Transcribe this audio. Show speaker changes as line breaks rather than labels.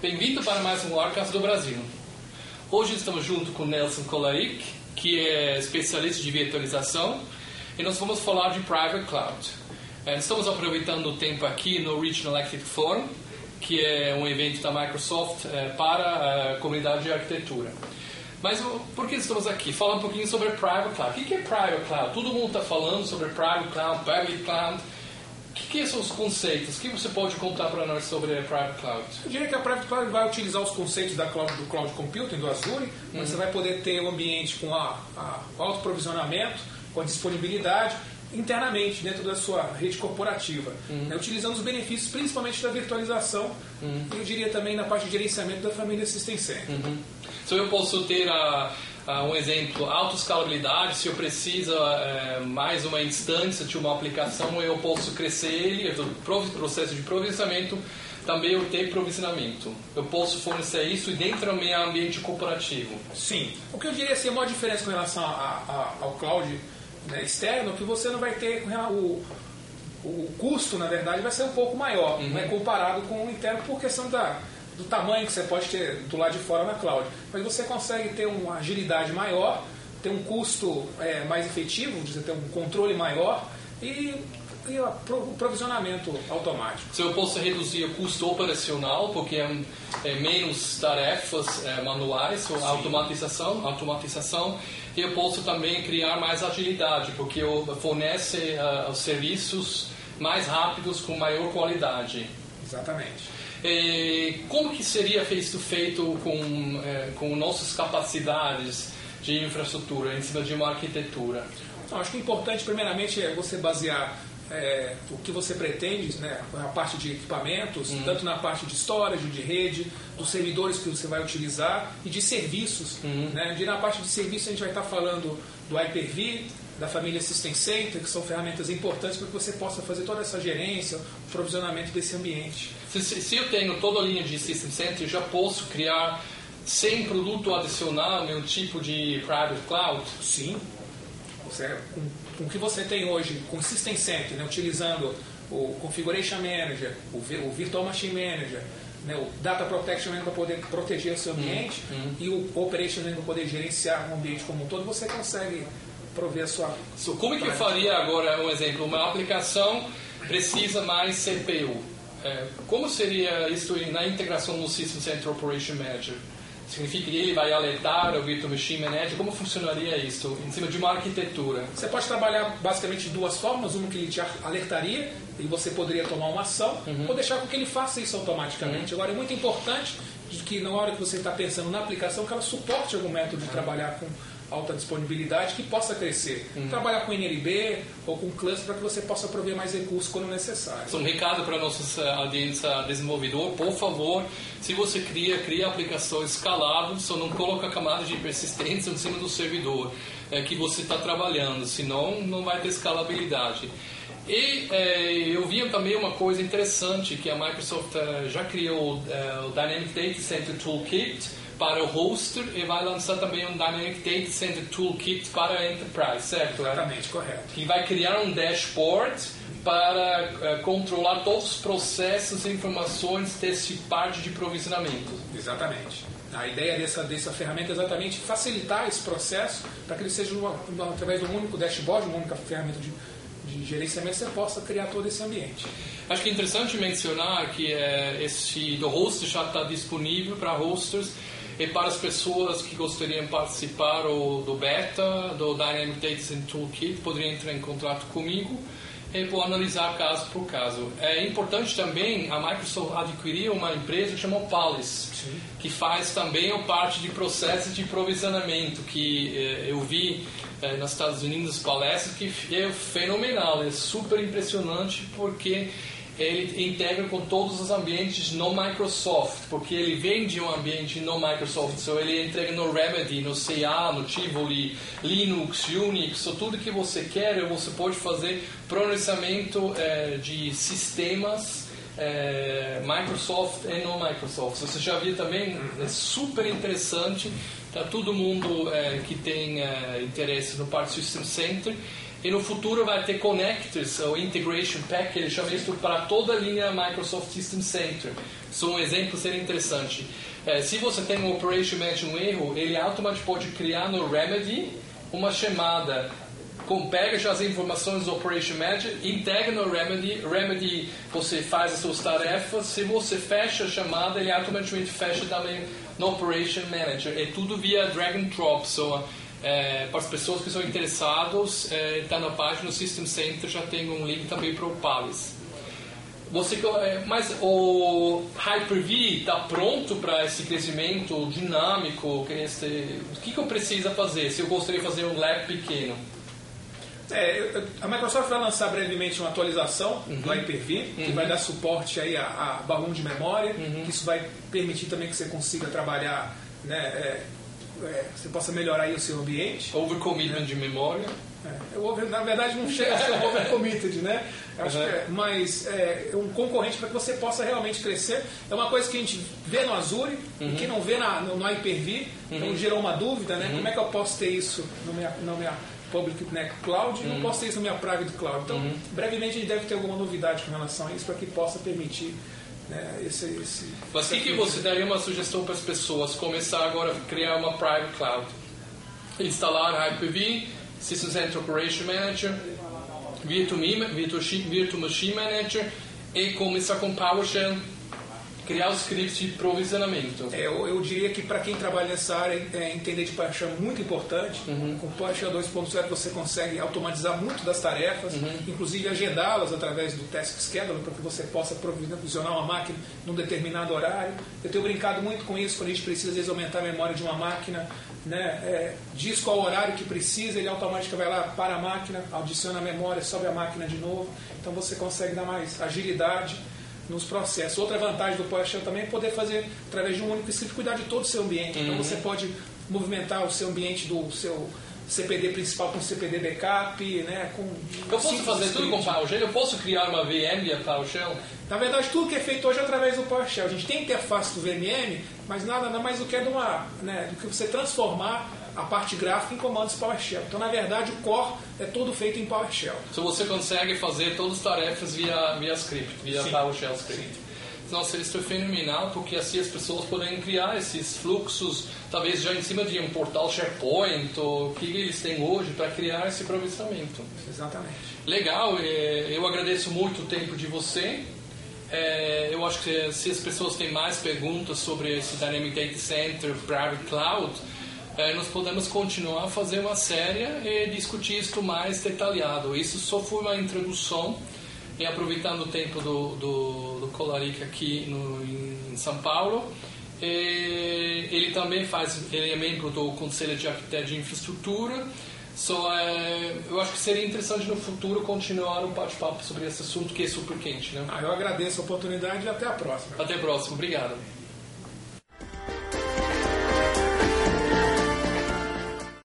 Bem-vindo para mais um Arcas do Brasil. Hoje estamos junto com Nelson Kolarek, que é especialista de virtualização, e nós vamos falar de Private Cloud. Estamos aproveitando o tempo aqui no Regional Architect Forum, que é um evento da Microsoft para a comunidade de arquitetura. Mas por que estamos aqui? Falar um pouquinho sobre Private Cloud. O que é Private Cloud? Todo mundo está falando sobre Private Cloud, Public Cloud. O que são os conceitos? O que você pode contar para nós sobre a Private Cloud?
Eu diria que a Private Cloud vai utilizar os conceitos do Cloud Computing, do Azure, onde você vai poder ter um ambiente com autoprovisionamento, com a disponibilidade internamente dentro da sua rede corporativa, utilizando os benefícios principalmente da virtualização, eu diria também na parte de gerenciamento da família System Center.
Então eu posso ter um exemplo, autoescalabilidade. Se eu preciso mais uma instância de uma aplicação, eu posso crescer ele, processo de provisionamento, também eu tenho provisionamento. Eu posso fornecer isso dentro do meu ambiente corporativo.
Sim. O que eu diria assim, a maior diferença com relação ao cloud externo, que você não vai ter o custo, na verdade, vai ser um pouco maior, comparado com o interno, por questão do tamanho que você pode ter do lado de fora na cloud. Mas você consegue ter uma agilidade maior, ter um custo mais efetivo, você ter um controle maior e o provisionamento automático.
Se eu posso reduzir o custo operacional, porque é menos tarefas manuais, ou automatização, e eu posso também criar mais agilidade, porque eu fornece os serviços mais rápidos com maior qualidade.
Exatamente.
Como que seria feito com nossas capacidades de infraestrutura em cima de uma arquitetura?
Então, acho que o importante, primeiramente, é você basear o que você pretende, a parte de equipamentos, tanto na parte de storage, de rede, dos servidores que você vai utilizar e de serviços. Na parte de serviços a gente vai estar falando do Hyper-V, da família System Center, que são ferramentas importantes para que você possa fazer toda essa gerência, o provisionamento desse ambiente.
Se eu tenho toda a linha de System Center, eu já posso criar sem produto adicional meu tipo de Private Cloud?
Sim. Com o que você tem hoje, com o System Center, utilizando o Configuration Manager, o Virtual Machine Manager, o Data Protection Manager para poder proteger o seu ambiente e o Operation Manager para poder gerenciar o ambiente como um todo, você consegue prover a sua...
Como é que eu faria agora, um exemplo, uma aplicação precisa mais CPU? Como seria isso na integração no System Center Operation Manager? Significa que ele vai alertar o Virtual Machine Manager? Como funcionaria isso em cima de uma arquitetura?
Você pode trabalhar basicamente de duas formas. Uma que ele te alertaria e você poderia tomar uma ação, ou deixar com que ele faça isso automaticamente. Agora, é muito importante que na hora que você está pensando na aplicação, que ela suporte algum método de trabalhar com alta disponibilidade que possa crescer. Trabalhar com NLB ou com cluster para que você possa prover mais recursos quando necessário.
Um recado para nossa audiência desenvolvedor: por favor, se você cria aplicações escaláveis, só não coloca camada de persistência em cima do servidor que você está trabalhando, senão não vai ter escalabilidade. E eu vi também uma coisa interessante, que a Microsoft já criou o Dynamic Data Center Toolkit para o hoster e vai lançar também um Dynamic Data Center Toolkit para a Enterprise, certo?
Exatamente, correto.
Que vai criar um dashboard para controlar todos os processos e informações desse parte de provisionamento.
Exatamente. A ideia dessa ferramenta é exatamente facilitar esse processo para que ele seja através de um único dashboard, uma única ferramenta de gerenciamento, você possa criar todo esse ambiente.
Acho que é interessante mencionar que do hoster já está disponível para hosters e para as pessoas que gostariam de participar do beta, do Dynamic Data Center Toolkit, poderiam entrar em contato comigo e vou analisar caso por caso. É importante também, a Microsoft adquirir uma empresa que chama Palis, que faz também a parte de processos de provisionamento, que eu vi nos Estados Unidos palestras, que é fenomenal, é super impressionante, porque ele integra com todos os ambientes no Microsoft, porque ele vende um ambiente no Microsoft, então ele entrega no Remedy, no CA, no Tivoli, Linux, Unix, tudo que você quer, você pode fazer processamento de sistemas Microsoft e no Microsoft. Você já viu também, é super interessante Tá todo mundo que tem interesse no Part System Center. E no futuro vai ter connectors, ou integration pack, ele chama isso para toda a linha Microsoft System Center. Só um exemplo seria interessante. Se você tem um Operation Manager um erro, ele automaticamente pode criar no Remedy uma chamada. Pega já as informações do Operation Manager, integra no Remedy você faz as suas tarefas, se você fecha a chamada, ele automaticamente fecha também no Operation Manager. É tudo via drag and drop, para as pessoas que são interessadas, está na página do System Center, já tem um link também para o Palace. Mas o Hyper-V está pronto para esse crescimento dinâmico? O que eu preciso fazer se eu gostaria de fazer um lab pequeno?
A Microsoft vai lançar brevemente uma atualização do Hyper-V, que vai dar suporte aí a balão de memória, que isso vai permitir também que você consiga trabalhar, né, você possa melhorar aí o seu ambiente.
Overcommitment de memória.
Na verdade não chega a ser overcommitted, né? Acho que mas é um concorrente para que você possa realmente crescer. É uma coisa que a gente vê no Azure e que não vê no Hyper-V. Então gerou uma dúvida, né? Como é que eu posso ter isso na minha Public Cloud e não posso ter isso na minha Private Cloud? Então, brevemente a gente deve ter alguma novidade com relação a isso para que possa permitir, né,
Mas o que você daria uma sugestão para as pessoas começar agora a criar uma Private Cloud? Instalar Hyper-V, System Center Operation Manager, Virtual Machine Manager e começar com PowerShell, criar os scripts de provisionamento.
Eu diria que para quem trabalha nessa área, entender de PowerShell é muito importante. Com PowerShell 2.0 você consegue automatizar muito das tarefas, inclusive agendá-las através do Task Scheduler, para que você possa provisionar uma máquina num determinado horário. Eu tenho brincado muito com isso, quando a gente precisa às vezes aumentar a memória de uma máquina, né, diz qual horário que precisa, ele automaticamente vai lá para a máquina, adiciona a memória, sobe a máquina de novo. Então você consegue dar mais agilidade nos processos. Outra vantagem do PowerShell também é poder fazer, através de um único script, cuidar de todo o seu ambiente. Então você pode movimentar o seu ambiente do seu CPD principal com CPD backup, né,
eu posso fazer tudo com PowerShell? Eu posso criar uma VM via PowerShell?
Na verdade, tudo que é feito hoje é através do PowerShell. A gente tem interface do VMM, mas nada mais do que do que você transformar a parte gráfica em comandos PowerShell. Então, na verdade, o core é todo feito em PowerShell.
Então, você consegue fazer todas as tarefas via script, via
Sim.
PowerShell script. Sim. Nossa, isso é fenomenal, porque assim as pessoas podem criar esses fluxos, talvez já em cima de um portal SharePoint, ou o que eles têm hoje, para criar esse provisionamento.
Exatamente.
Legal, eu agradeço muito o tempo de você. Eu acho que se as pessoas têm mais perguntas sobre esse Dynamic Data Center, Private Cloud, nós podemos continuar a fazer uma série e discutir isso mais detalhado. Isso só foi uma introdução. E aproveitando o tempo do Colarica aqui em São Paulo, ele também ele é membro do Conselho de Arquitetos de Infraestrutura. Eu acho que seria interessante no futuro continuar um bate-papo sobre esse assunto que é super quente, né?
Eu agradeço a oportunidade e até a próxima.
Até a próxima, obrigado.